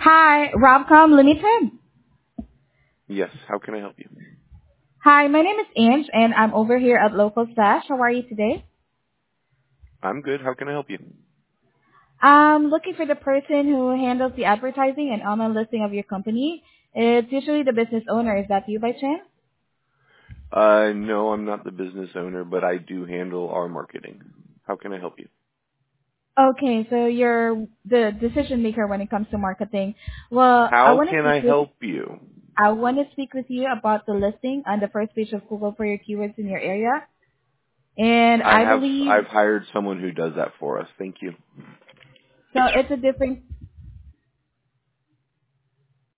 Hi, Robcom Limited. Yes, how can I help you? Hi, my name is Ange, and I'm over here at Local Slash. How are you today? I'm good. How can I help you? I'm looking for the person who handles the advertising and online listing of your company. It's usually the business owner. Is that you by chance? No, I'm not the business owner, but I do handle our marketing. How can I help you? Okay, so you're the decision maker when it comes to marketing. Well, How can I help you? I want to speak with you about the listing on the first page of Google for your keywords in your area. And I believe I've hired someone who does that for us. Thank you. so it's a different